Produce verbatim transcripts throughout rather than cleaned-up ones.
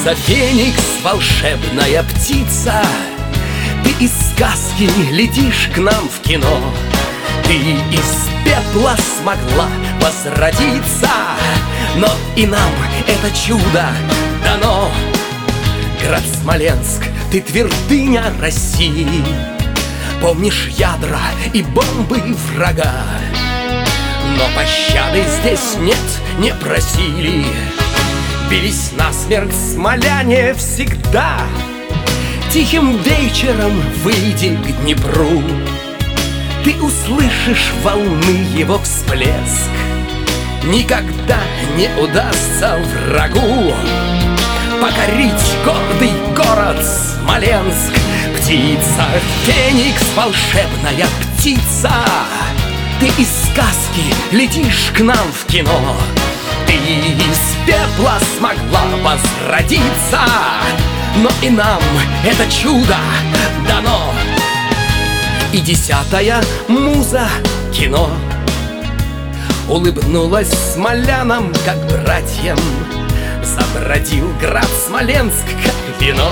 Птица Феникс, волшебная птица, ты из сказки летишь к нам в кино. Ты из пепла смогла возродиться, но и нам это чудо дано. Град Смоленск, ты твердыня России, помнишь ядра и бомбы врага. Но пощады здесь нет, не просили, бились насмерть смоляне всегда. Тихим вечером выйди к Днепру, ты услышишь волны его всплеск. Никогда не удастся врагу покорить гордый город Смоленск. Птица Феникс, волшебная птица, ты из сказки летишь к нам в кино. Ты из пепла смогла возродиться, но и нам это чудо дано. И десятая муза кино улыбнулась смолянам, как братьям. Забродил град Смоленск, как вино.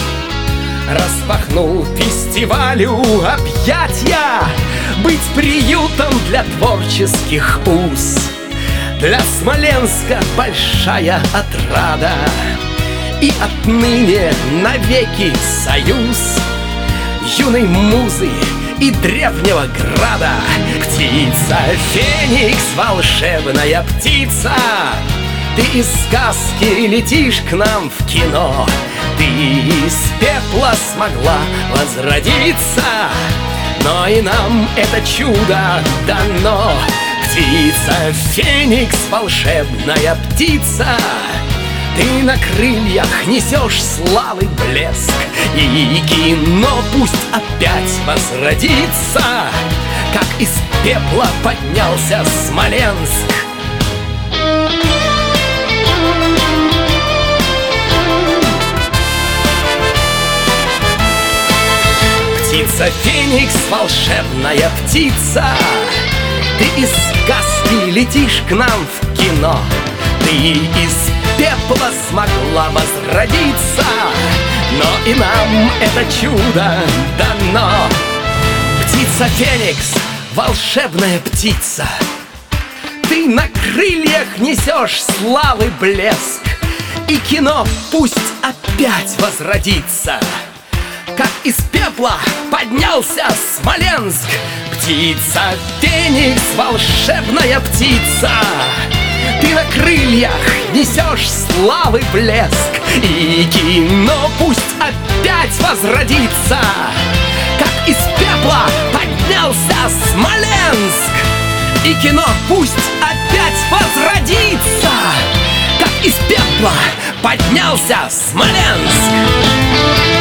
Распахнул фестивалю объятья, быть приютом для творческих уз. Для Смоленска большая отрада, и отныне навеки союз юной музы и древнего града. Птица Феникс, волшебная птица, ты из сказки летишь к нам в кино. Ты из пепла смогла возродиться, но и нам это чудо дано. Птица Феникс, волшебная птица, ты на крыльях несешь славы блеск, и кино пусть опять возродится, как из пепла поднялся Смоленск. Птица Феникс, волшебная птица, ты из сказки летишь к нам в кино. Ты из пепла смогла возродиться, но и нам это чудо дано. Птица Феникс, волшебная птица, ты на крыльях несешь славы блеск, и кино пусть опять возродится, как из пепла поднялся Смоленск. Птица Феникс, волшебная птица, ты на крыльях несешь славы блеск, и кино пусть опять возродится, как из пепла поднялся Смоленск. И кино пусть опять возродится, как из пепла поднялся Смоленск.